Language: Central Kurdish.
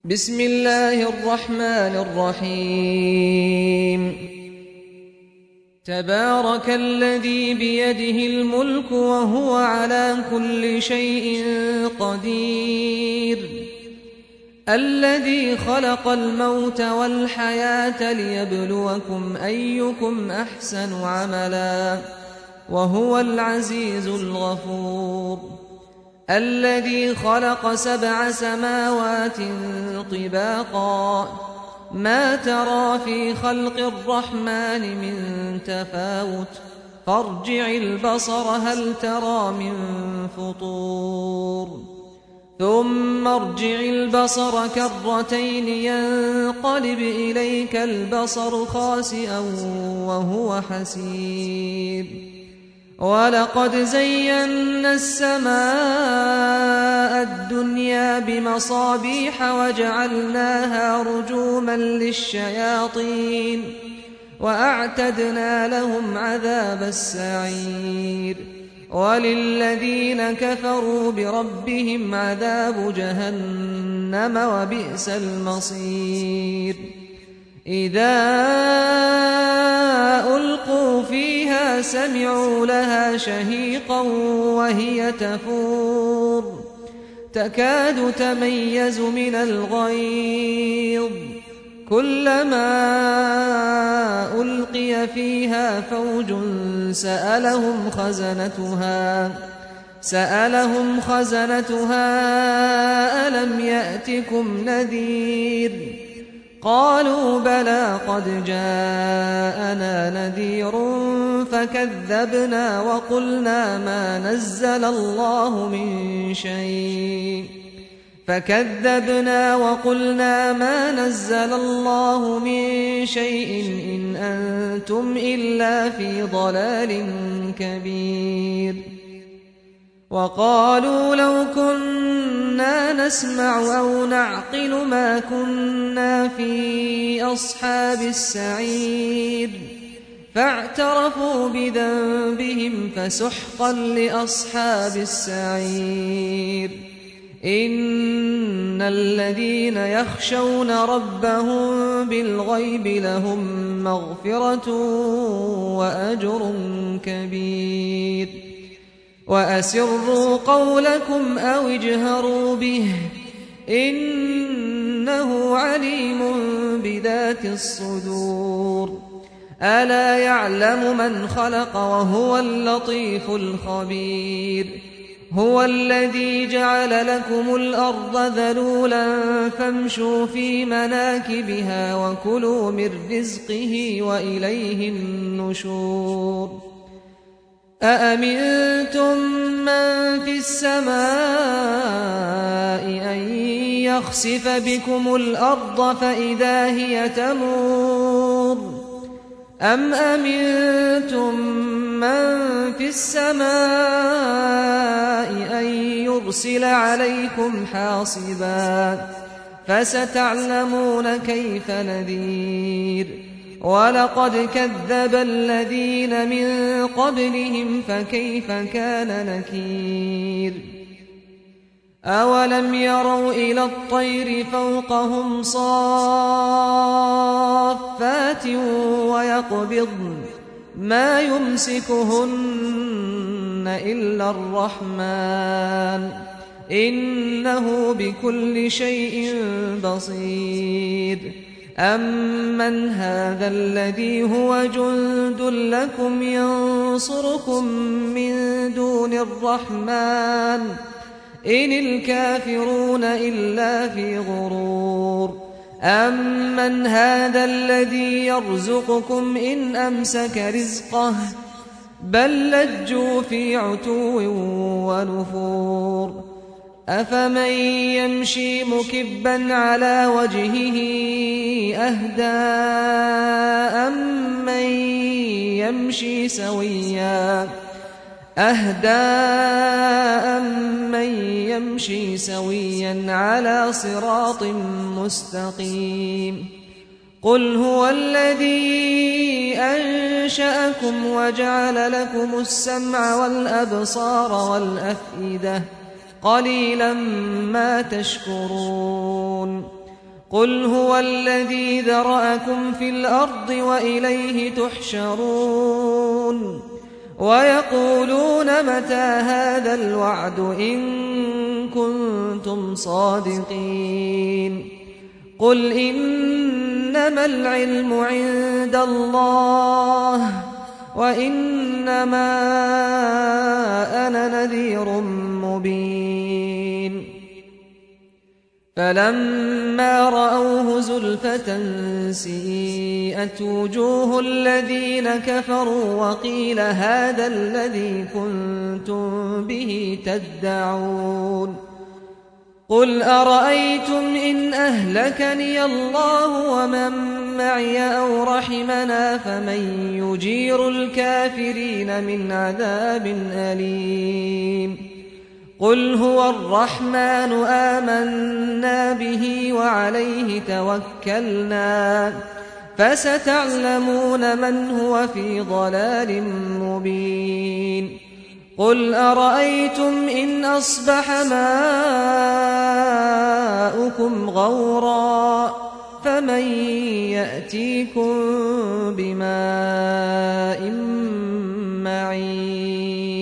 بسم الله الرحمن الرحيم تبارك الذي بيده الملك وهو على كل شيء قدير الذي خلق الموت والحياة ليبلوكم أيكم أحسن عملا وهو العزيز الغفور الذي خلق 7 سماوات طباقا ما ترى في خلق الرحمن من تفاوت فارجع البصر هل ترى من فطور ثم ارجع البصر كرتين ينقلب إليك البصر خاسئا وهو حسير ولقد زينا السماء الدنيا بمصابيح وجعلناها رجوما للشياطين وأعتدنا لهم عذاب السعير وللذين كفروا بربهم عذاب جهنم وبئس المصير إذا ألقوا فيها سمعوا لها شهيقا وهي تفور تكاد تميز من الغيظ كلما ألقي فيها فوج سألهم خزنتها ألم يأتكم نذير قالوا بلى قد جاءنا نذير فكذبنا وقلنا ما نزل الله من شيء إن أنتم إلا في ضلال كبير وقالوا لو كنا نسمع أو نعقل ما كنا في أصحاب السعير فاعترفوا بذنبهم فسحقا لأصحاب السعير إن الذين يخشون ربهم بالغيب لهم مغفرة وأجر كبير وأسروا قولكم أو اجهروا به إنه عليم بذات الصدور ألا يعلم من خلق وهو اللطيف الخبير هو الذي جعل لكم الأرض ذلولا فامشوا في مناكبها وكلوا من رزقه وإليه النشور أأمنتم من في السماء أن يخسف بكم الأرض فإذا هي تمور أم أمنتم من في السماء أن يرسل عليكم حاصبا فستعلمون كيف نذير ولقد كذب الذين من قبلهم فكيف كان نكير أولم يروا إلى الطير فوقهم صافات ويقبضن ما يمسكهن إلا الرحمن إنه بكل شيء بصير أمن هذا الذي هو جند لكم ينصركم من دون الرحمن إن الكافرون إلا في غرور أمن هذا الذي يرزقكم إن أمسك رزقه بل لجوا في عتو ونفور أفمن يمشي مكبا على وجهه أهدى أمن يمشي سويا على صراط مستقيم قل هو الذي أنشأكم وجعل لكم السمع والأبصار والأفئدة قليلا ما تشكرون قل هو الذي ذرأكم في الأرض وإليه تحشرون ويقولون متى هذا الوعد إن كنتم صادقين قل إنما العلم عند الله وإنما أنا نذير مبين فلما رأوه زلفة سيئت وجوه الذين كفروا وقيل هذا الذي كنتم به تدعون قل أرأيتم إن أهلكني الله ومن معي أو رحمنا فمن يجير الكافرين من عذاب أليم قل هو الرحمن آمنا به وعليه توكلنا فستعلمون من هو في ضلال مبين قل أرأيتم إن أصبح ماؤكم غورا فمن يأتيكم بماء معين